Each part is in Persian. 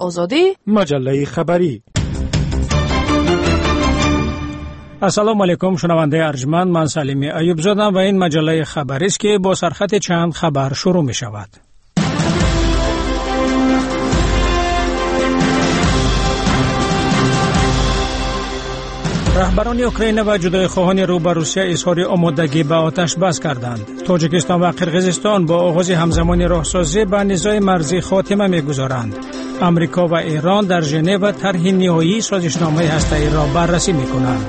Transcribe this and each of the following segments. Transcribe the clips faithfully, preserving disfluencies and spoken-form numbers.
آزادی مجله خبری. السلام علیکم شنونده ارجمند، من سلیمی ایوب زادم و این مجله خبری است که با سرخط چند خبر شروع می شود. رهبران اوکراین و جدایخواهان رو به روسیه اظهار آمادگی به آتش بس کردند. تاجیکستان و قرقیزستان با آغاز همزمان راهسازی به نزاع مرزی خاتمه می‌گذارند. آمریکا و ایران در ژنو طرح نهایی سازشنامه هسته‌ای را بررسی می‌کنند.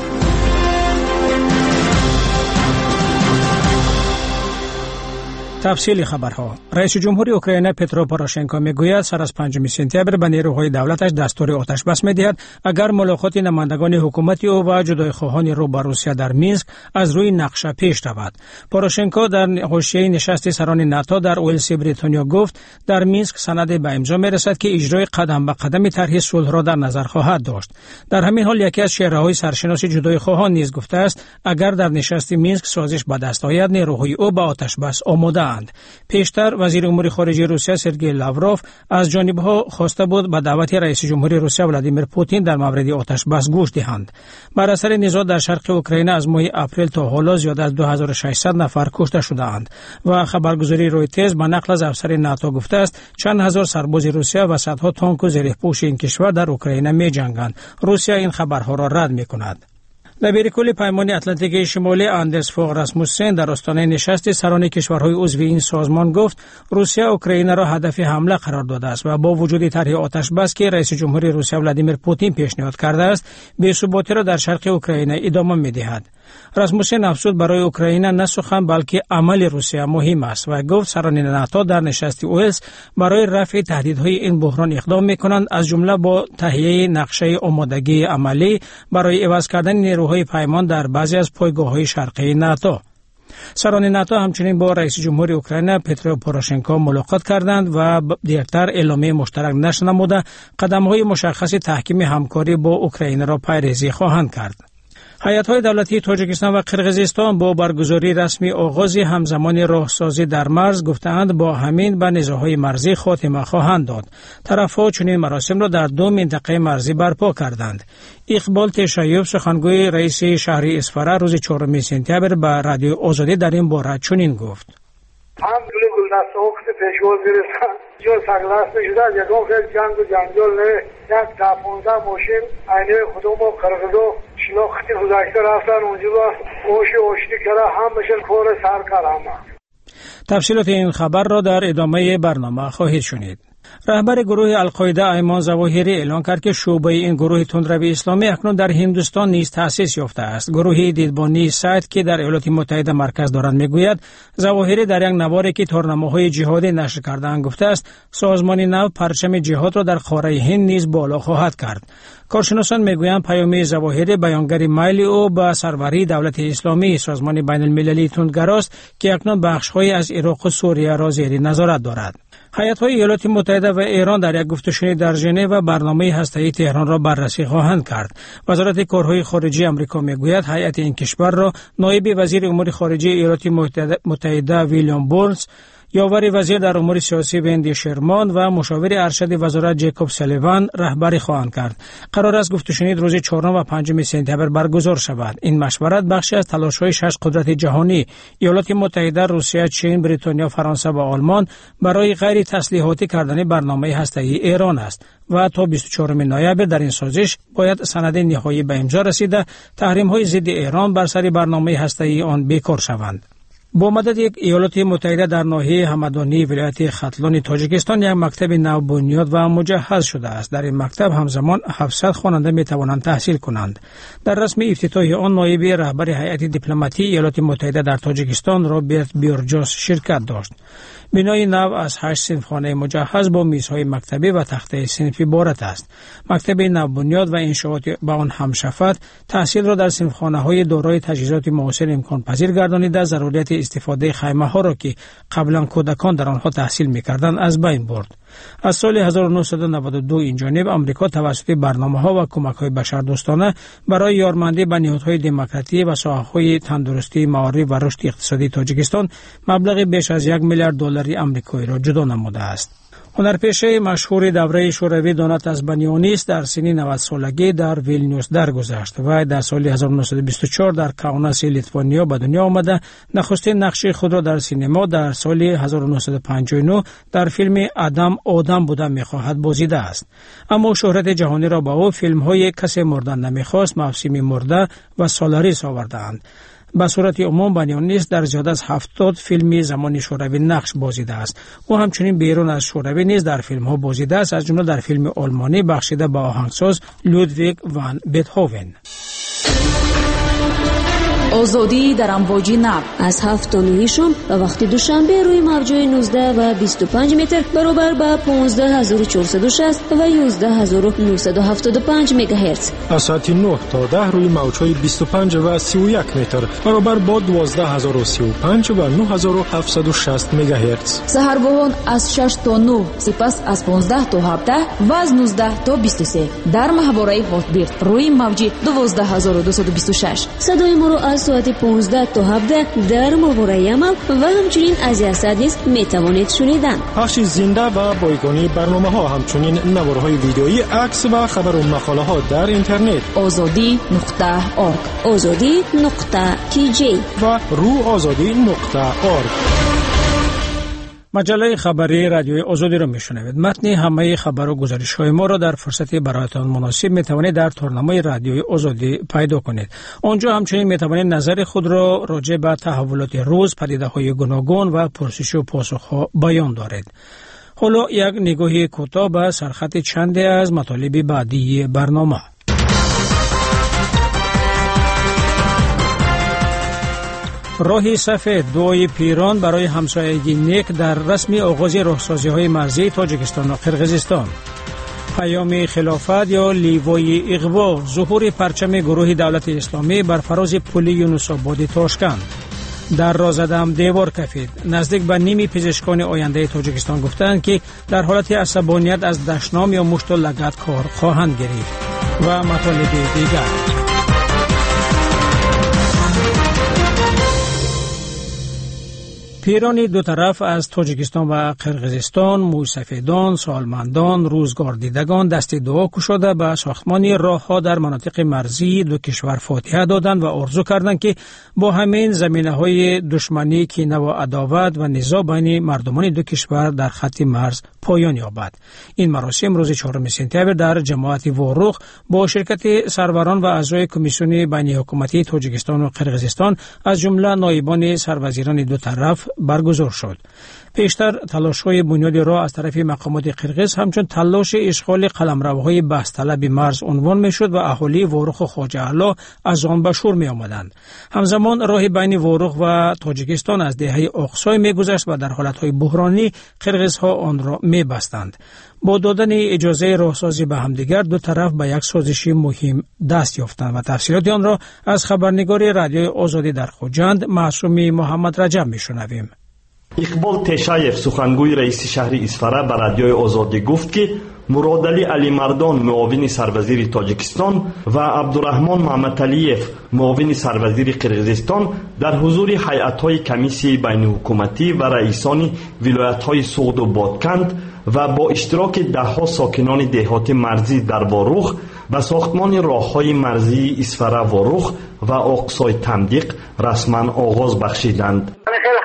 تفصیل خبرها. رئیس جمهور اوکراین پترو پوروشنکو میگوید سر از پنجم سپتامبر به نیروهای دولتش دستور آتش بس میدهد اگر ملاقات نمایندگان حکومت او و جدایخواهان رو با روسیه در مینسک از روی نقشه پیش رود. پوروشنکو در حاشیه نشست سران ناتو در ولز بریتانیا گفت در مینسک سند به امضا میرسد که اجرای قدم به قدم طرح صلح را در نظر خواهد داشت. در همین حال یکی از چهره‌های سرشناس جدایخواهان نیز گفته است اگر در نشست مینسک سازش به دست آید نیروهای او به آتش بس آماده. پیشتر وزیر امور خارجه روسیه سرگئی لاوروف از جانبها خواسته بود به دعوت رئیس جمهور روسیه ولادیمیر پوتین در مورد آتش بس گوش دهند. بر اثر نزاع در شرق اوکراین از ماه اپریل تا حالا زیاد از دو هزار و ششصد نفر کشته شده‌اند و خبرگزاری رویترز به نقل از افسر ناتو گفته است چند هزار سرباز روسیه و صدها تانک و زره‌پوش این کشور در اوکراین می‌جنگند. روسیه این خبرها را رد می‌کند. دبیر کل پیمان اتلانتیک شمالی اندرس فوغ راسموسن در آستانه نشست سران کشورهای عضو این سازمان گفت روسیه اوکراین را هدف حمله قرار داده است و با وجود طرح آتش بس که رئیس جمهور روسیه ولادیمیر پوتین پیشنهاد کرده است بی‌ثباتی را در شرق اوکراین ادامه می‌دهد. راسموسن افزود برای اوکراین نه سخن بلکه عمل روسیه مهم است و گفت سران ناتو در نشست ولز برای رفع تهدیدهای این بحران اقدام می‌کنند از جمله با تهیه نقشه آمادگی عملی برای عوض کردن نیروهای پیمان در بعضی از پایگاه‌های شرقی ناتو. سران ناتو همچنین با رئیس جمهور اوکراین پترو پوروشنکو ملاقات کردند و دیرتر اعلامیه مشترک نشر نموده قدم‌های مشخص تحکیم همکاری با اوکراین را پیریزی خواهند کرد. هیئت‌های دولتی تاجیکستان و قرقیزستان با برگزاری رسمی آغاز همزمان راهسازی در مرز گفتند با همین به نزاع‌های مرزی خاتمه خواهند داد. طرف‌ها چنین مراسم را در دو منطقه مرزی برپا کردند. اقبال تشایب سخنگوی رئیس شهر اسفره روز چهارم سپتامبر به رادیو آزادی در این باره چنین گفت: هم دل گلدسته ها که پیشواز گرفتن جا سرگلست نشده از یکان خیلی جنگ و جنجال نه یک تا پونزده ماشین اینه خودم با قرقیزا شناختی گذشته رفتن اونجا با اوشی اوشتی کرده هم بشن کار سر کرد همه. تفصیلات این خبر را در ادامه برنامه خواهید شنید. رهبر گروه القاعده ایمان ظواهری اعلان کرد که شعبه این گروه تندروی اسلامی اکنون در هندوستان نیز تأسیس یافته است. گروه دیدبانی سایت که در ایالات متحده مرکز دارد میگوید ظواهری در یک نواری که تورنمه‌های جهادی نشر کرده‌اند گفته است سازمان نو پرچم جهاد را در قاره هند نیز بالا خواهد کرد. کارشناسان میگویند پیام ظواهری بیانگر میل او به سروری دولت اسلامی سازمان بین المللی تندگراست که اکنون بخش‌هایی از عراق و سوریه را زیر نظارت دارد. هیئت‌های ایالات متحده و ایران در یک گفتگوی در ژنو برنامه هسته‌ای تهران را بررسی خواهند کرد. وزارت کارهای خارجه آمریکا میگوید هیئت این کشور را نایب وزیر امور خارجه ایالات متحده, متحده ویلیام بورنز، یاور وزیر در امور سیاسی وندی شرمان و مشاور ارشد وزارت جیکوب سلیوان رهبری خواهند کرد. قرار است گفتگوی روز چهارم و پنجم سپتامبر برگزار شود. این مشورت بخشی از تلاش‌های شش قدرت جهانی ایالات متحده، روسیه، چین، بریتانیا، فرانسه و آلمان برای غیر تسلیحاتی کردن برنامه هسته‌ای ایران است و تا بیست و چهارم نوامبر در این سازش باید سند نهایی به امضا رسیده تحریم‌های ضد ایران بر سر برنامه هسته‌ای آن بیکار شوند. با مدد یک ایالات متحده در ناحیه همدانی ولایت ختلان تاجیکستان یک مکتب نو بنیاد و مجهز شده است. در این مکتب همزمان هفتصد خواننده می توانند تحصیل کنند. در رسم افتتاح آن نایب رهبر هیئت دیپلماتی ایالات متحده در تاجیکستان رابرت بیورجاس شرکت داشت. بنای نو از هشت صنفخانه مجهز با میزهای مکتبی و تخته صنفی عبارت است. مکتب نو بنیاد و انشاءات با آن همشفت تحصیل را در صنفخانه‌های دارای تجهیزات معاصر امکان پذیر گردانیده ضرورت استفاده خیمه ها را که قبلا کودکان در آنها تحصیل می‌کردند از بین برد. از سال هزار و نهصد و نود و دو این جانب آمریکا توسط برنامه‌ها و کمک‌های بشردوستانه برای یارمندی به نهادهای دموکراتی و ساحه‌های تندرستی، معارف و رشد اقتصادی تاجیکستان مبلغ بیش از یک میلیارد دلار آمریکایی را جدا نموده است. هنرپیشه مشهور دوره شوروی دونات ازبانیانیست در سن نود سالگی در ویلنیوس درگذشت و در سال هزار و نهصد و بیست و چهار در کاوناس لیتوانیا به دنیا آمده. نخستین نقش خود را در سینما در سال هزار و نهصد و پنجاه و نه در فیلم آدم آدم بودن می‌خواهد بازیده است. اما شهرت جهانی را با او فیلم‌های کسی مردن نمی‌خواست، موسم مرده و سالاریس آوردند. به صورت عموم بانیانیست در زیاد از هفتاد فیلم زمان شوروی نقش بازیده است. او همچنین بیرون از شوروی نیز در فیلم ها بازیده است، از جمله در فیلم آلمانی بخشیده به آهنگساز لودویگ وان بتهوون. آزادی در امواج نو از هفت تا نه شام و وقت دوشنبه روی موج‌های نوزده و بیست و پنج متر برابر با پانزده هزار و چهارصد و شصت و یازده هزار و نهصد و هفتاد و پنج مگاهرتز. از ساعت نه تا ده روی موج‌های بیست و پنج و سی و یک متر برابر با دوازده هزار و سی و پنج و نه هزار و هفتصد و شصت مگاهرتز. سحرگاهان از شش تا نه، سپس از پانزده تا هفده و از نوزده تا بیست و سه در ماهواره هاتبیرد روی موج دوازده هزار و دویست و بیست و شش. صدای ما را از ساعت پانزده تا هفده در ماهواره عمل و همچنین از یاسد نیز میتوانید شنیدن. پخش زنده و بایگانی برنامه ها، همچنین نوارهای ویدئویی، عکس و خبر و مقاله ها در اینترنت آزادی نقطه آرگ آزادی نقطه تی جی و رو آزادی نقطه آرگ. مجله خبری رادیوی آزادی را میشنوید. متن همه خبر و گزارش های ما را در فرصت برایتان مناسب میتوانید در تورنمای رادیوی آزادی پیدا کنید. آنجا همچنین میتوانید نظر خود را راجع به تحولات روز، پدیده های گوناگون و پرسش و پاسخ ها بیان دارید. حالا یک نگاهی کوتاه به سرخط چندی از مطالب بعدی برنامه. راه سفید دوی پیران برای همسایگی نیک در رسمی آغاز راهسازی‌های مرزی تاجیکستان و قرقیزستان. پیام خلافت یا لیوای اغوا، ظهور پرچم گروه دولت اسلامی بر فراز پل یونس آباد تاشکند. در رازدم دیوار کفید. نزدیک به نیمی پزشکان آینده تاجیکستان گفتند که در حالت عصبانیت از دشنام یا مشت و لگد کار خواهند گرفت. و مطالب دیگر. پیرانی دو طرف از تاجیکستان و قرقیزستان، موسفیدان، سالمندان، روزگار دیدگان دست دعا گشاده به ساختمان راه‌ها در مناطق مرزی دو کشور فاتحه دادند و آرزو کردند که با همین زمینه‌های دشمنی، کینه و عداوت و نزاع بین مردمان دو کشور در خط مرز پایان یابد. این مراسم روز چهارم سپتامبر در جماعت وروخ با شرکت سروران و اعضای کمیسیون بین حکومتی تاجیکستان و قرقیزستان از جمله نایبان سروزیران دو طرف برگزار شد. پیشتر تلاش‌های بنیاد راه از طرف مقامات قرقیز همچون تلاش اشغال قلمروهای بحث طلب مرز عنوان می‌شد و اهالی وروخ و خواجه اعلی از آن به شور می‌آمدند. همزمان راه بین وروخ و تاجیکستان از دهه اقصای می‌گذشت و در حالت‌های بحرانی قرقیزها آن را می‌بستند. با دادن اجازه راهسازی به همدیگر دو طرف به یک سازش مهم دست یافتند و تفصیلات آن را از خبرنگار رادیوی آزادی در خوجند معصومی محمد رجب می‌شنویم. اقبال تشایف سخنگوی رئیس شهر اسفره به رادیوی آزادی گفت که مرادعلی علی مردان معاون سروزیر تاجیکستان و عبدالرحمن محمدعلیف معاون سروزیر قرقیزستان در حضور هیئت‌های کمیسیون بین حکومتی و رئیسان ولایت‌های سغد و بادکند و با اشتراک ده‌ها ساکنان دهات مرزی در واروخ و ساختمان راه‌های مرزی اسفره واروخ و اقصای تمدیق رسما آغاز بخشیدند.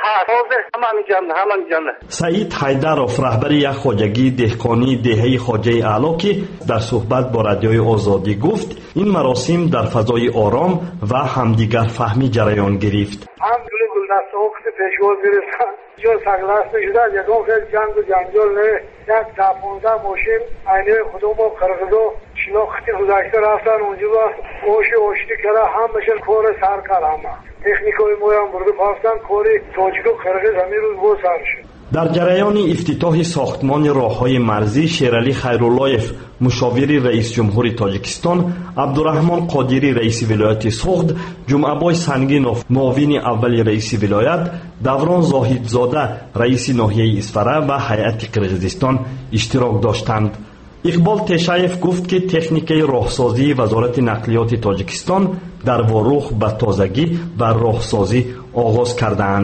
سعید حیدروف رهبر یک خواجگی دهقانی دهه خواجه اعلی که در صحبت با رادیوی آزادی گفت این مراسم در فضای آرام و همدیگر فهمی جریان گرفت. همجوری گلدسته ها که پیشواز گرفتن جا سگلس نشده یکم خیلی جنگ و جنجال نه یک ده پونزده ماشین اینه خودم با قرقیزا شناختی گذشته رفتن اونجا با اوشی اوشتی کرده هم بشن کار سر کر همه تکنیکای مویم برده پاستن کاری تاجیک و قرقیز همین روز با سر شد. در جریان افتتاح ساختمان راه‌های مرزی شیرعلی خیراللهیف مشاور رئیس جمهور تاجیکستان، عبدالرحمن قادری رئیس ولایت سغد، جمعه‌بای سنگینوف معاون اول رئیس ولایت، دوران زاهدزاده رئیس ناحیه اسفره و هیئت قرقیزستان اشتراک داشتند. اقبال تشایف گفت که تکنیک راهسازی وزارت نقلیات تاجیکستان در واروخ به تازگی و راهسازی آغاز کردند.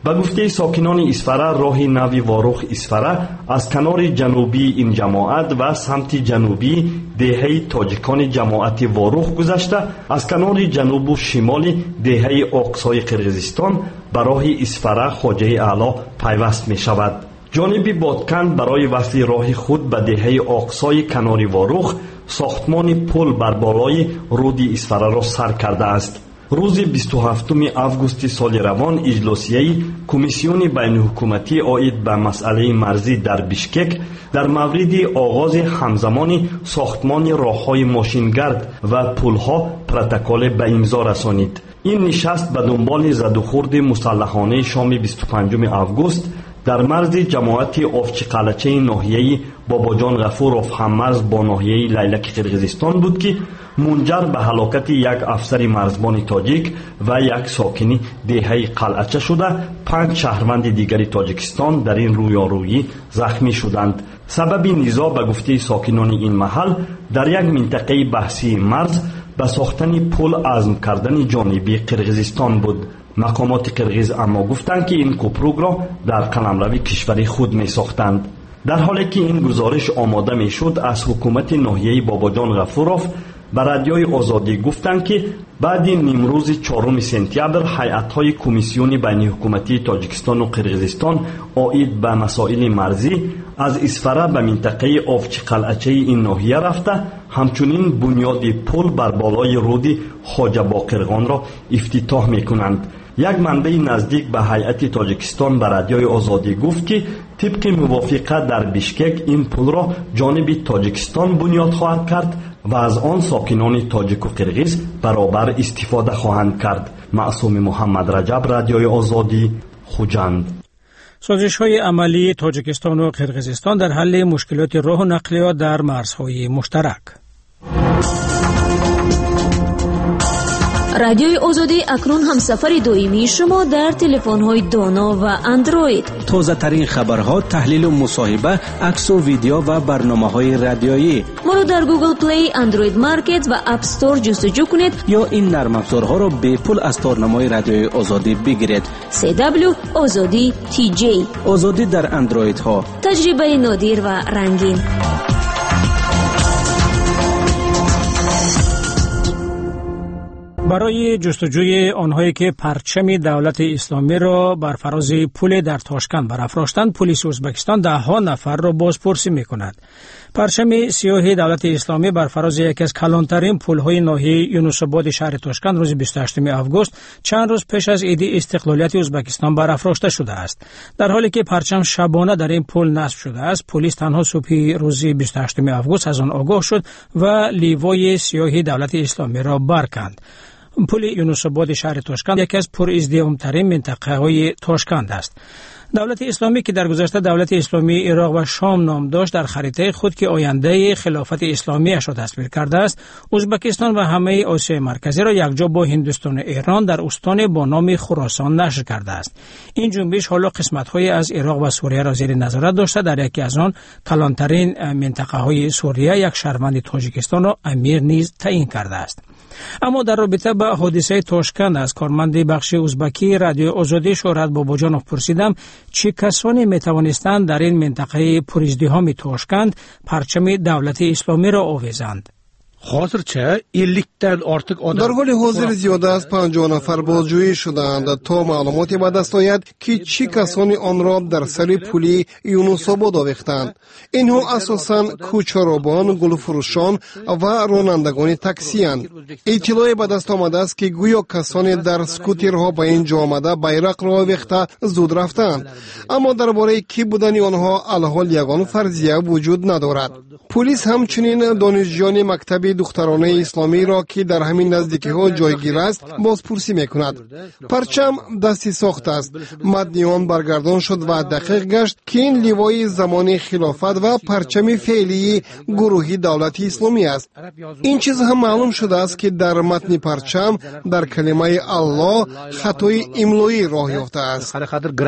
به گفته ساکنان اسفره، راه نوی واروخ اسفره از کنار جنوبی این جماعت و سمت جنوبی دهه تاجیکان جماعت واروخ گذشته از کنار جنوب و شمال دهه اقصای قرغیزستان به راه اسفره خواجه اعلی پیوست می شود. جانب بادکند برای وصل راه خود به دهه اقصای کنار واروخ ساختمان پل بر بالای رود اسفره را سر کرده است. روز بیست و هفتم آگوست سال روان اجلاسیه کمیسیون بین حکومتی عاید به مسئله مرزی در بیشکک در مورد آغاز همزمان ساختمان راههای ماشینگرد و پلها پروتکل به امضا رسانید. این نشست به دنبال زد و خورد مسلحانه شام بیست و پنجم آگوست در مرز جماعت آفچی قلچه ناحیه باباجان غفورов هممرز با ناحیه لیلک قرغیزستان بود که منجر به هلاکت یک افسر مرزبان تاجیک و یک ساکنی دهه قلعچه شده، پنج شهروند دیگری تاجیکستان در این رویارویی زخمی شدند. سبب نزاع به گفته ساکنان این محل در یک منطقه بحثی مرز به ساختن پل عزم کردن جانبی قرغیزستان بود. مقامات قرغیز اما گفتند که این کوپروگ را در قلمرو کشوری خود می ساختند. در حالی که این گزارش آماده می شد، از حکومت ناحیه باباجان غفورov به رادیوی آزادی گفتند که بعد نیمروز چهارم سپتامبر هیئت‌های کمیسیون بین حکومتی تاجیکستان و قرغیزستان عاید به مسائل مرزی از اسفره به منطقه آفچی قلعچه این ناحیه رفته، همچنین بنیاد پل بر بالای رود خواجه باقرغان را افتتاح می‌کنند. یک منبع نزدیک به هیئت تاجیکستان به رادیوی آزادی گفت که طبق موافقت در بیشکک این پل را جانب تاجیکستان بنیاد خواهد کرد و از آن ساکنان تاجیک و قرغیز برابر استفاده خواهند کرد. معصوم محمد رجب، رادیوی آزادی، خوجند. سازش‌های عملی تاجیکستان و قرغیزستان در حل مشکلات راه و نقلیات در مرزهای مشترک. رادیوی آزادی اکنون هم سفر دائمی شما در تلفن‌های دانا و اندروید. تازه ترین خبرها، تحلیل و مصاحبه، عکس و ویدیو و برنامه‌های رادیویی. ما را در گوگل پلی، اندروید مارکت و اپ استور جستجو کنید یا این نرم افزارها را به پول از تارنمای رادیوی آزادی بگیرید. سی دبلیو آزادی تی جی. آزادی در اندروید ها. تجربه نادر و رنگین. برای جستجوی آنهایی که پرچم دولت اسلامی را بر فراز پل در تاشکند برافراشتند، پلیس ازبکستان ده ها نفر را بازپرسی می‌کند. پرچم سیاه دولت اسلامی بر فراز یکی از کلانترین پل‌های ناحیه یونس‌آباد شهر تاشکند روز بیست و هشتم آگوست چند روز پیش از عید استقلالیت ازبکستان برافراشته شده است. در حالی که پرچم شبانه در این پل نصب شده است، پلیس تنها صبح روز بیست و هشتم آگوست از آن آگاه شد و لیوای سیاه دولت اسلامی را برکند. پل یونس‌آباد شهر تاشکند یکی از پرازدحام‌ترین منطقه‌های تاشکند است. دولت اسلامی که در گذشته دولت اسلامی عراق و شام نام داشت، در خریطه خود که آینده خلافت اسلامی اش را تصویر کرده است، ازبکستان و همه آسیای مرکزی را یکجا با هندوستان و ایران در استان با نام خراسان نشر کرده است. این جنبش حالا قسمت‌های از عراق و سوریه را زیر نظارت داشته، در یکی از آن کلانترین منطقه‌های سوریه یک شهروند تاجیکستان را امیر نیز تعیین کرده است. اما در رابطه با حادثه تاشکند از کارمند بخش ازبکی رادیو آزادی شهرت باباجانوف پرسیدم چه کسانی می توانستند در این منطقه پرازدحام تاشکند پرچم دولت اسلامی را آویزند. hozircha ellikdan ortiq odam در حال حاضر زیاده از پنجاه نفر بازجویی شدند تا معلوماتی به دست آید که چه کسانی آن را در سر پل یونس‌آباد آویختند. اینها اساساً کوچه‌ربان، گلفروشان و رانندگان تاکسی اند. اطلاعی به دست آمده است که گویا کسانی در اسکوترها به اینجا آمده بیرق را آویخته زود رفتند، اما درباره کی بودن آنها الحال یگان فرضیه وجود ندارد. پلیس همچنین دانشجویان مکتب دخترانه اسلامی را که در همین نزدیکی ها جایگیر است بازپرسی میکند. پرچم دستی ساخته است. متن آن برگردان شد و دقیق گشت که این لیوای زمان خلافت و پرچم فعلی گروهی دولت اسلامی است. این چیز هم معلوم شده است که در متن پرچم در کلمه الله خطای املایی راه یافته است.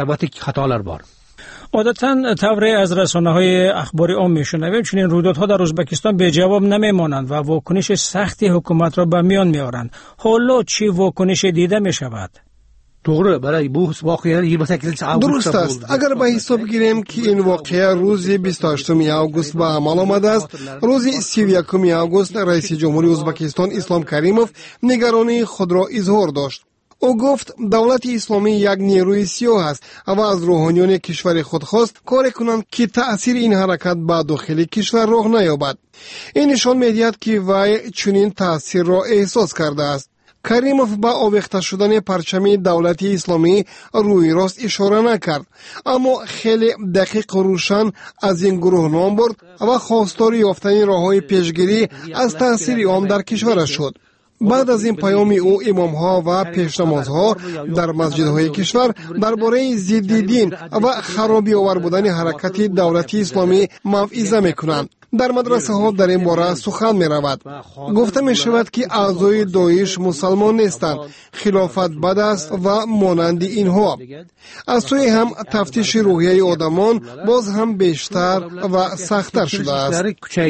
عادتاً طوری از رسانه‌های اخباری عام می‌شنویم چنین رویدادها در ازبکستان به جواب نمی‌مانند و واکنش سختی حکومت را به میان می‌آورند. حالا چی واکنش دیده می‌شود؟ to'g'ri, برای bu voqealar yigirma sakkizinchi avgust درست است. اگر به حساب گیریم که این واقعه روز بیست و هشتم آگوست به عمل آمده است، روز سی و یکم آگوست رئیس جمهوری ازبکستان اسلام کریموف نگرانی خود را اظهار داشت. او گفت دولت اسلامی یک نیروی سیاه است و از روحانیون کشور خود خواست کار کنند که تأثیر این حرکت به داخل کشور راه نیابد. این نشان می‌دهد که وی چنین تأثیر را احساس کرده است. کریموف با آویخته شدن پرچم دولت اسلامی روی راست اشاره نکرد، اما خیلی دقیق و روشن از این گروه نام برد و خواستار یافتن راه‌های پیشگیری از تأثیر آن در کشور شد. بعد از این پیام او امام‌ها و پیشنمازها در مسجدهای کشور درباره ضد دین و خرابی آور بودن حرکت دولت اسلامی موعظه می‌کنند. در مدرسه ها در این باره سخن می رود. گفته می شود که اعضای داعش مسلمان نیستند، خلافت بد است و مانند اینها. از سوی هم تفتیش روحیه آدمان باز هم بیشتر و سخت‌تر شده است.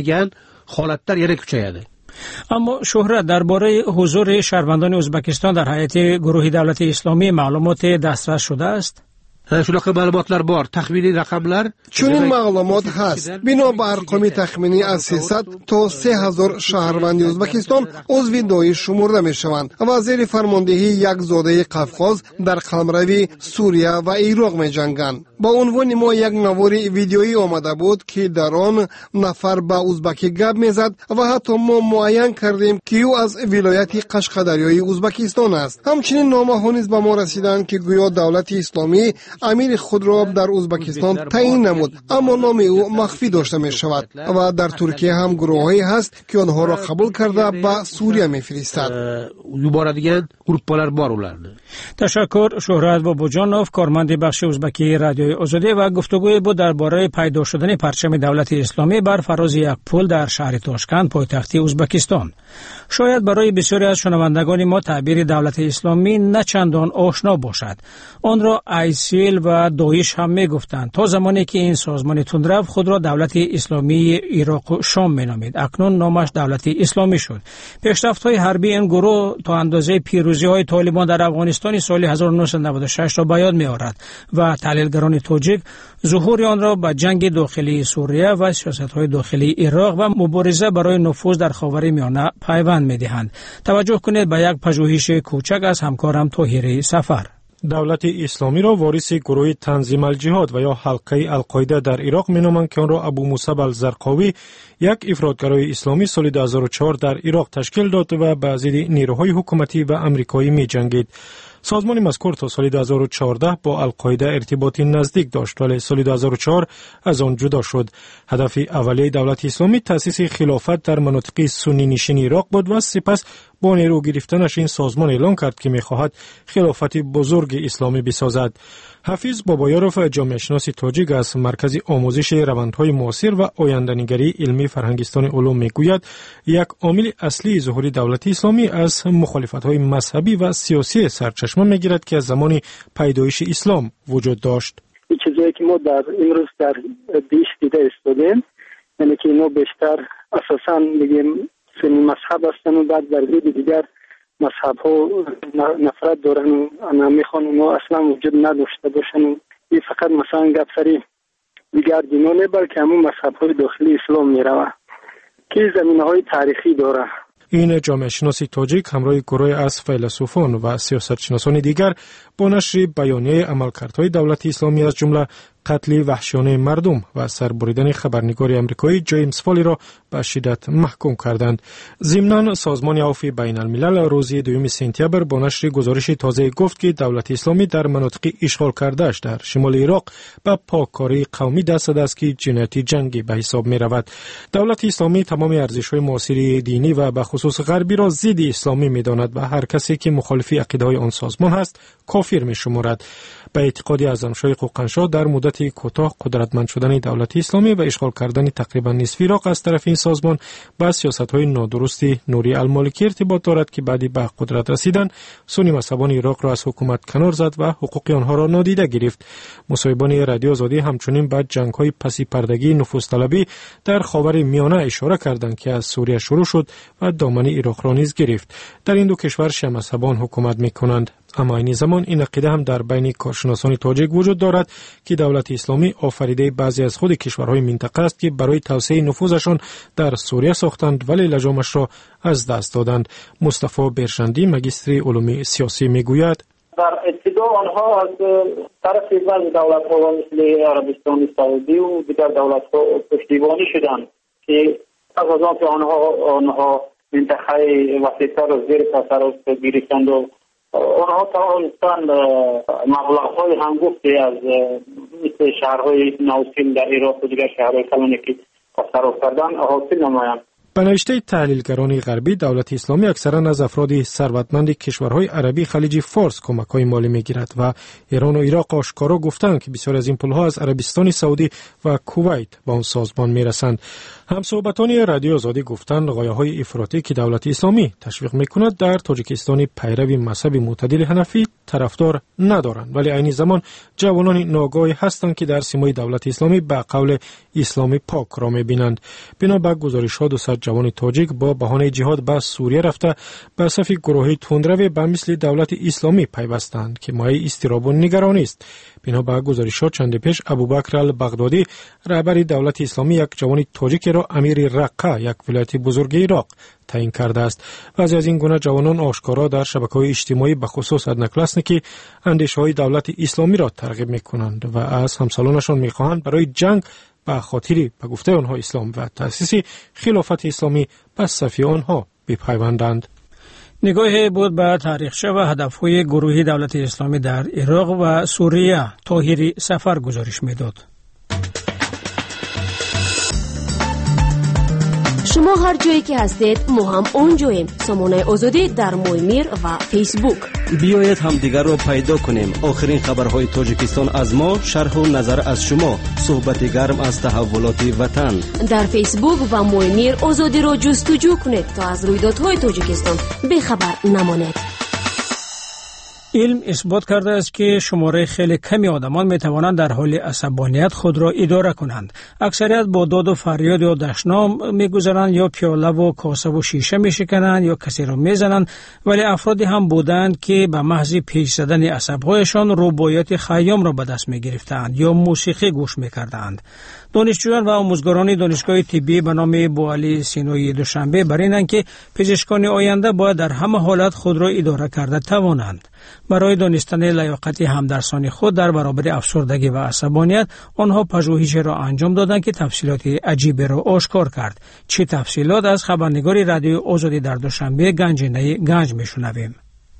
حالت‌تر یعنی کوچیده. اما شهرت درباره حضور شهروندان ازبکستان در هیئت گروه دولت اسلامی معلومات دسترس شده است؟ شلوغ معلوماتlar bor. تخمینی رقمlar چون این معلومات هست. بنا به ارقام تخمینی از سیصد تا سه هزار شهروند ازبکستان عضو داعش شمرده می شوند و زیر فرماندهی یک زاده قفقاز در قلمروی سوریه و عراق می جنگند. با عنوان ما یک نوار ویدیویی آمده بود که در آن نفر به ازبکی گپ میزد و حتی ما معین کردیم که او از ولایت قشقدریای ازبکستان است. همچنین نامه ها نیز به ما رسیدند که گویا دولت اسلامی امیر خود را در ازبکستان تعیین نمود، اما نام او مخفی داشته می شود و در ترکیه هم گروهایی هست که آنها را قبول کرده به سوریه می فرستد. دوباره دیگه گروپ‌ها بار اولند. تشکر شهرت بابوجانوف، کارمند بخش ازبکی رادیوی آزادی و گفتگوی بود درباره پیدا شدن پرچم دولت اسلامی بر فراز یک پل در شهر تاشکند پایتخت ازبکستان. شاید برای بسیاری از شنوندگان ما تعبیر دولت اسلامی نه چندان آشنا باشد. آن را آیسیل و داعش هم می گفتند تا زمانی که این سازمان تندرو خود را دولت اسلامی عراق و شام می نامید. اکنون نامش دولت اسلامی شد. پیشرفت‌های حربی این گروه تا اندازه پیروزی‌های طالبان در افغانستان سال هزار و نهصد و نود و شش را به یاد می‌آورد و تحلیلگران تاجیک ظهور آن را به جنگ داخلی سوریه و سیاست‌های داخلی عراق و مبارزه برای نفوذ در خاورمیانه پیوند می‌دهند. توجه کنید به یک پژوهش کوچک از همکارم طاهری سفر. دولت اسلامی را وارث گروه تنظیم الجهاد و یا حلقه القاعده در عراق مینامند که آن را ابو مصعب الزرقاوی، یک افراطگرای اسلامی، سال دو هزار و چهار در عراق تشکیل داد و با ضد نیروهای حکومتی و امریکایی می جنگید. سازمان مذکور تا سال دو هزار و چهارده با القاعده ارتباطی نزدیک داشت ولی سال دو هزار و چهار از آن جدا شد. هدف اولیه دولت اسلامی تأسیس خلافت در مناطق سنی نشین عراق بود و سپس با نیرو گرفتنش این سازمان اعلان کرد که می‌خواهد خلافت بزرگ اسلامی بسازد. حفیظ بابایاروف، جامعه شناس تاجیک از مرکز آموزش روندهای معاصر و آینده‌نگری علمی فرهنگستان علوم میگوید یک عامل اصلی ظهور دولت اسلامی از مخالفت‌های مذهبی و سیاسی سرچشمه میگیرد که از زمان پیدایش اسلام وجود داشت. این چیزی که ما در امروز در دیش دیده استودیم، یعنی که اینو بیشتر اساساً میگیم سنی مذهب هستن و بعد در ضد دیگر مذهب ها نفرت دارن و انا میخوان اونو اصلا وجود نداشته باشن و این فقط مثلا گپ سری دیگر دینانه بلکه همون مذهب های داخلی اسلام میروه که زمینه های تاریخی داره. این جامعه شناسی تاجیک همراه گروه از فیلسوفان و سیاستشناسان دیگر با نشر بیانیه عملکردهای دولت اسلامی از جمله قتل وحشیانه مردم و سربریدن خبرنگار امریکایی جیمز فالی را به شدت محکوم کردند. ضمناً سازمان عفو بین الملل روز دوم سپتامبر با نشر گزارش تازه گفت که دولت اسلامی در مناطق اشغال کرده‌اش در شمال عراق به پاککاری قومی دست داد است که جنایت جنگی به حساب می رود. دولت اسلامی تمام ارزش‌های معاصر دینی و به خصوص غربی را ضد اسلامی می داند و هر کسی که مخالف عقیده‌های آن سازمان است کافر می شمارد. به اعتقاد اعظمشاه قوقنشاه در مدت کوتاه قدرتمند شدن دولت اسلامی و اشغال کردن تقریبا نصف عراق از طرف این سازمان با سیاست‌های نادرست نوری المالکی ارتباط دارد که بعدی به قدرت رسیدن سنی مذهبان عراق را از حکومت کنار زد و حقوق آنها را نادیده گرفت. مصاحبان رادیو آزادی همچنین بعد جنگ‌های پسی پردگی نفوذطلبی در خاورمیانه اشاره کردند که از سوریه شروع شد و دامن عراق را نیز گرفت. در این دو کشور شیعه مذهبان حکومت می‌کنند. اما این زمان این عقیده هم در بین کارشناسان تاجیک وجود دارد که دولت اسلامی آفریده بعضی از خود کشورهای منطقه است که برای توسعه نفوذشان در سوریه ساختند ولی لجامش را از دست دادند. مصطفی برشندی مگستر علوم سیاسی میگوید در ابتدا آنها از طرف بعض دولت‌ها مثل عربستان سعودی و دیگر دولت‌ها پشتیبانی شدند که از آن که آنها آنها منطقه وسیع‌تر را زیر تصرف گرفتند و آنها توانستند مبلغ‌های هنگفتی از مثل شهرهای نوسیل در عراق و دیگر شهرهای کلانی که تصرف کردند حاصل نمایند. به نوشته تحلیلگران غربی، دولت اسلامی اکثرا از افراد ثروتمند کشورهای عربی خلیج فارس کمک‌های مالی می‌گیرد و ایران و عراق آشکارا گفتند که بسیار از این پول‌ها از عربستان سعودی و کویت به آن سازمان می‌رسند. همصحبتان رادیو آزادی گفتند غایه‌های افراطی که دولت اسلامی تشویق می‌کند در تاجیکستان پیرو مذهب معتدل حنفی طرفدار ندارند، ولی عین زمان جوانان ناگاهی هستند که در سیمای دولت اسلامی به قول اسلام پاک را می‌بینند. بنا به گزارش‌ها دو صد جوان تاجیک با بهانه جهاد به سوریه رفته به صف گروهی تندرو به مثل دولت اسلامی پیوستند که مایه اضطراب و نگرانی است. بنا به گزارش‌ها چند پیش ابوبکر البغدادی رهبر دولت اسلامی یک جوان تاجیک را امیر رقه یک ولایت بزرگ عراق تعیین کرده است. بعضی از این گونه جوانان آشکارا در شبکه‌های اجتماعی به خصوص از نکلسن که اندیشه‌های دولت اسلامی را ترغیب می‌کنند و از همسالانشان می‌خواهند برای جنگ به خاطری به گفته آنها اسلام و تأسیس خلافت اسلامی به صف آنها بپیوندند. نگاه بود به تاریخچه و هدف‌های گروهی دولت اسلامی در عراق و سوریه. طاهری سفر گزارش می‌داد. شما هر جایی که هستید ما هم اونجاییم. سامانه آزادی در مویمیر و فیسبوک. بیایید هم دیگر را پیدا کنیم. آخرین خبرهای تاجیکستان از ما، شرح و نظر از شما، صحبت گرم از تحولات وطن. در فیسبوک و مویمیر آزادی را جستجو کنید تا از رویدادهای تاجیکستان بیخبر نمانید. علم اثبات کرده است که شماره خیلی کمی آدمان می توانند در حال عصبانیت خود را اداره کنند. اکثریت با داد و فریاد یا دشنام می گذرند یا پیاله و کاسه و شیشه می شکنند یا کسی را می زنند، ولی افرادی هم بودند که به محض پیش زدن عصبهایشان رباعیات خیام را به دست می گرفتند یا موسیقی گوش می کردند. دانشجویان و آموزگاران دانشگاه طبی به نام بوعلی سینوی دوشنبه برینند که پزشکان آینده باید در همه حالت خود را اداره کرده توانند. برای دانستن لیاقت همدرسان خود در برابر افسردگی و عصبانیت آنها پژوهشی را انجام دادند که تفصیلات عجیبی را آشکار کرد. چه تفصیلات از خبرنگار رادیو آزادی در دوشنبه گنجینه گنج میشنویم.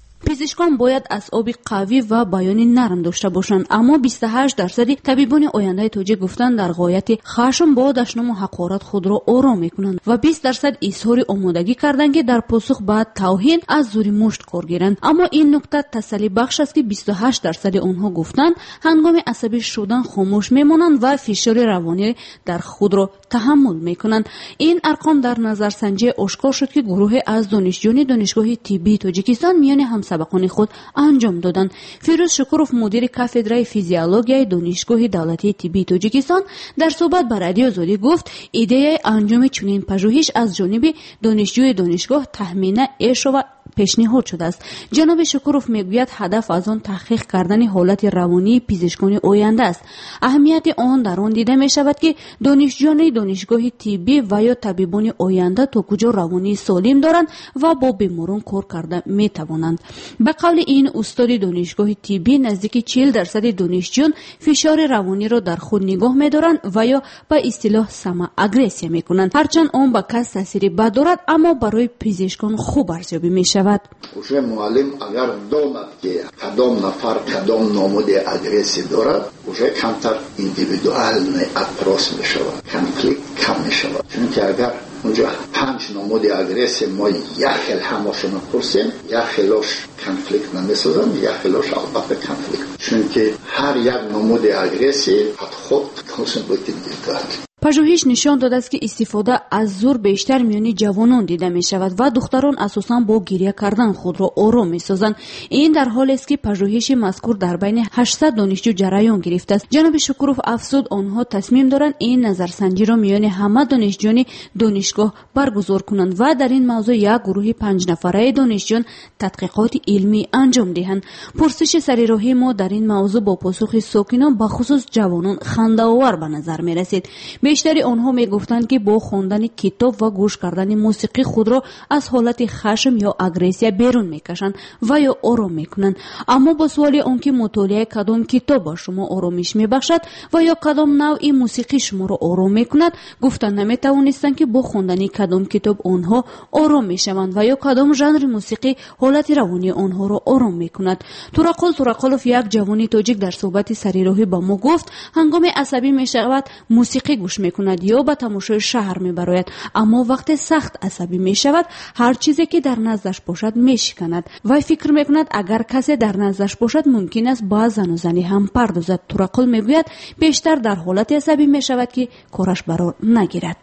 پزشکان باید اعصاب قوی و بیان نرم داشته باشند، اما بیست و هشت درصد طبیبان آینده تاجیک گفتند در غایت خشم با دشنام و حقارت خود را آرام میکنند و بیست درصد اظهار آمادگی کردند که در پاسخ به توهین از زور مشت کار گیرند. اما این نکته تسلی بخش است که بیست و هشت درصد آنها گفتند هنگام عصبی شدن خاموش میمانند و فشار روانی در خود را تحمل میکنند. این ارقام در نظرسنجی آشکار شد که گروه از دانشجویان دانشگاه طبی تاجیکستان میان همسبقان خود انجام دادند. فیروز شکروف مدیر کاتدرای فیزیولوژی دانشگاه دولتی طبی تاجیکستان در صحبت با رادیو آزادی گفت ایده انجام چنین پژوهش از جانب دانشجوی دانشگاه تخمین ایش و پیشنهاد شده است. جناب شکروف میگوید هدف از آن تحقیق کردن حالت روانی پزشکان آینده است. اهمیت آن در آن دیده می شود که دانشجویان دانشگاه طبی و یا طبیبان آینده تا کجا روانی سالم دارند و با بیماران کار کرده می توانند. به قول این استاد دانشگاه طبی نزدیک چهل درصد دانشجویان فشار روانی را در خود نگاه می دارند و یا به اصطلاح سما اگریسیا می کنند. هرچند آن به کس تاثیر بد دارد اما برای پزشکان خوب ارزیابی می شود. уже معلم اگر داند که کدام نفر کدام نمود اگریسی دارد уже کمتر ایندیویدوال اپروچ می شود، کانفلیکت کم می شود. چون که اگر اونجا پنج نمود اگریسی ما یک خیل همشون پرسیم یک خیلش کانفلیکت نمیسازن، یک خیلش البته کانفلیکت، چون که هر یک نمود اگریسی خود خود کنسنتریت دیدند. پژوهش نشان داده است که استفاده از زور بیشتر میان جوانان دیده می شود و دختران اساساً با گریه کردن خود را آرام می سازند. این در حالی است که پژوهش مذکور در بین هشتصد دانشجو جریان گرفته است. جناب شکروف افزود آنها تصمیم دارند این نظرسنجی را میان همه دانشجویان دانشگاه برگزار کنند و در این موضوع یک گروه پنج نفره دانشجویان تحقیقات علمی انجام دهند. پرسش سریراهی ما در این موضوع با پاسخ ساکنان به خصوص جوانان خنده‌آور به نظر می رسید. بیشتری آنها می گفتند که با خواندن کتاب و گوش کردن موسیقی خود را از حالت خشم یا اگریسیا بیرون می کشند و یا آرام می کنند. اما با سوال آنکه مطالعه کدام کتاب با شما آرامش می بخشد و یا کدام نوع موسیقی شما را آرام می کند، گفتند نمی توانستند که با خواندن کدام کتاب آنها آرام می شوند و یا کدام ژانر موسیقی حالت روانی آنها را آرام می کند. توراقل توراقلوف، یک جوانی تاجیک، در صحبت سریراهی با ما گفت هنگام عصبی می شود موسیقی گوش می کند یا به تماشای شهر می براید، اما وقت سخت عصبی می شود هر چیزی که در نزدش باشد می شکند. وی فکر می کند اگر کسی در نزدش باشد ممکن است با زن و زنی هم پردازد. توراقل می گوید بیشتر در حالت عصبی می شود که کارش برار نگیرد.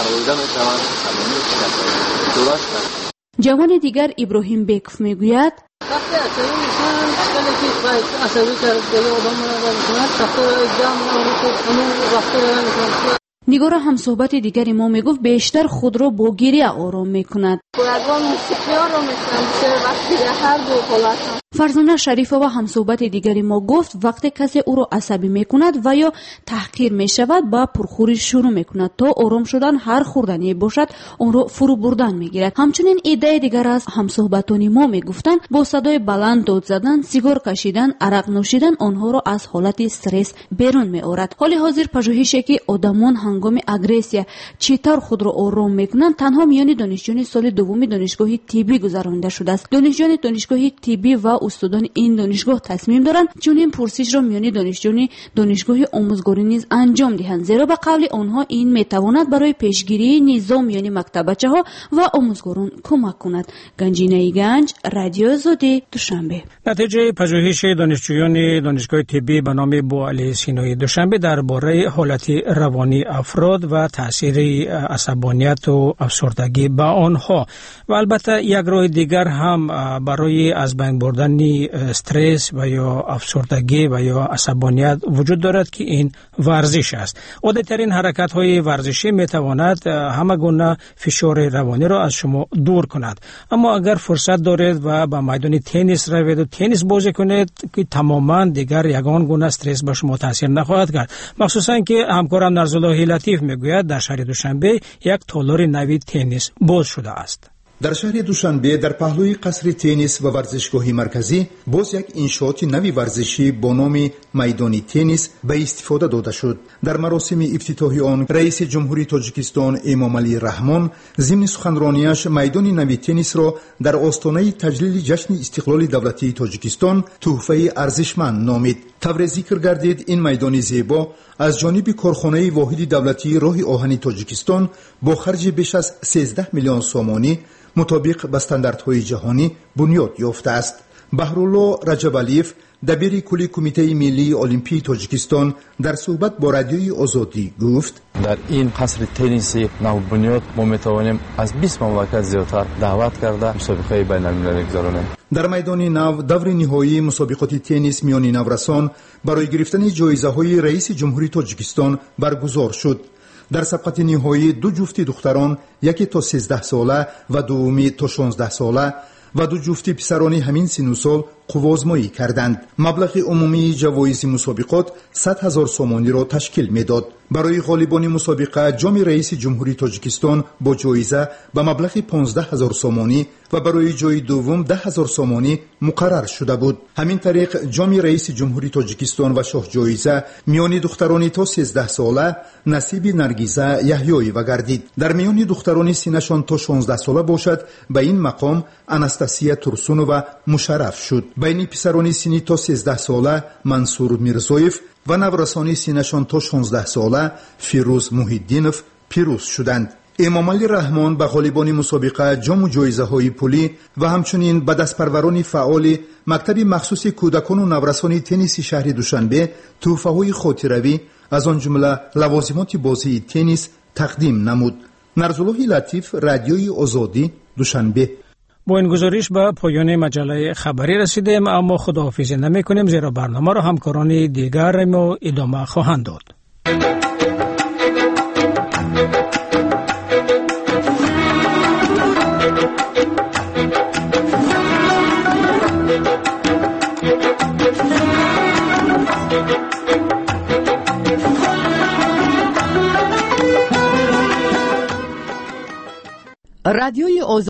جوان دیگر ابراهیم بیکوف می گوید وقتی عصبی میشن اشکالی که عصبی کرد دیگه آدم رو میکنند وقتی جمع رو وقتی رو میکنند. نگار هم صحبت دیگری ما میگفت بیشتر خود را با گریه آرام میکند. باید موسیقی رو میشنم وقتی هر دو حالت. فرزانه شریفه و هم صحبت دیگری ما گفت وقتی کسی او را عصبی میکند و یا تحقیر میشود با پرخوری شروع میکند تا آرام شدن هر خوردنی باشد اون را فرو بردن میگیرد. همچنین ایده دیگر از هم صحبتانی ما میگفتند با صدای بلند داد زدن، سیگار کشیدن، عرق نوشیدن آنها را از حالت استرس بیرون میآورد. حال حاضر پژوهشی که آدمان هنگام اگریسیا چطور خود را آرام میکنند تنها میان دانشجویان سال دوم دانشگاه طبی گذرانده شده است. دانشجویان دانشگاه طبی و استادان این دانشگاه تصمیم دارند چون این پرسش را میان دانشجویان دانشگاه آموزگاری نیز انجام دهند، زیرا به قول آنها این میتواند برای پیشگیری نظام میان مکتبچه ها و آموزگاران کمک کند. گنجینه گنج، رادیو آزادی، دوشنبه. نتیجه پژوهش دانشجویان دانشگاه طبی به نام بوعلی سینایی دوشنبه درباره حالت روانی افراد و تاثیر عصبانیت و افسردگی به آنها و البته یک راه دیگر هم برای از بین بردن استرس و یا افسردگی و یا عصبانیت وجود دارد که این ورزش است. عادترین حرکت های ورزشی می تواند همه گونه فشار روانی را از شما دور کند، اما اگر فرصت دارید و به میدان تنیس روید و تنیس بازی کنید که تماما دیگر یگان گونه استرس به شما تاثیر نخواهد کرد. مخصوصا که همکارم نرزالله لطیف میگوید در شهر دوشنبه یک تالار نوی تنیس باز شده است. در شهر دوشنبه در پهلوی قصر تنیس و ورزشگاه مرکزی باز یک انشاءات نوی ورزشی با نام میدان تنیس به استفاده داده شد. در مراسم افتتاحی آن رئیس جمهوری تاجیکستان امام علی رحمان ضمن سخنرانیش میدان نوی تنیس را در آستانه تجلیل جشن استقلال دولتی تاجیکستان تحفه ارزشمند نامید. طور ذکر گردید این میدان زیبا از جانب کارخانه واحد دولتی راه آهن تاجیکستان با خرج بیش از سیزده میلیون سومانی مطابق با استانداردهای جهانی بنیاد یافته است. بهرالله رجبالیف دبیر کل کمیته ملی المپی تاجیکستان در صحبت با رادیوی آزادی گفت در این قصر تنیسی نو بنیاد ما میتوانیم از بیست مملکت زیادتر دعوت کرده مسابقه بین المللی گذرانیم. در میدان نو دور نهایی مسابقات تنیس میان نورسان برای گرفتن جایزه های رئیس جمهوری تاجیکستان برگزار شد. در سبقت نهایی دو جفت دختران، یکی تا سیزده ساله و دومی تا شانزده ساله و دو جفت پسرانی همین سن و سال قوازمایی کردند. مبلغ عمومی جوایز مسابقات صد هزار سومانی را تشکیل میداد. برای غالبان مسابقه جام رئیس جمهوری تاجیکستان با جایزه به مبلغ پانزده هزار سومانی و برای جای دوم ده هزار سومانی مقرر شده بود. همین طریق جام رئیس جمهوری تاجیکستان و شاه جایزه میان دختران تا سیزده ساله نصیب نرگیزه یحیایی و گردید. در میان دختران سنشان تا شانزده ساله باشد به این مقام اناستاسیا تورسونووا مشرف شد. بین پسران سنی تا سیزده ساله منصور میرزویف و نورسانی سنشان تا شانزده ساله فیروز محیدینوف پیروز شدند. امام علی رحمان به غالبان مسابقه جام و جایزه های پولی و همچنین به دستپروران فعال مکتب مخصوص کودکان و نورسان تنیس شهر دوشنبه تحفه های خاطروی از آن جمله لوازمات بازی تنیس تقدیم نمود. نرزالله لطیف، رادیوی آزادی، دوشنبه. با این گزارش به پایان مجله خبری رسیدیم، اما خداحافظی نمی کنیم زیرا برنامه را همکاران دیگر ما ادامه خواهند داد. رادیوی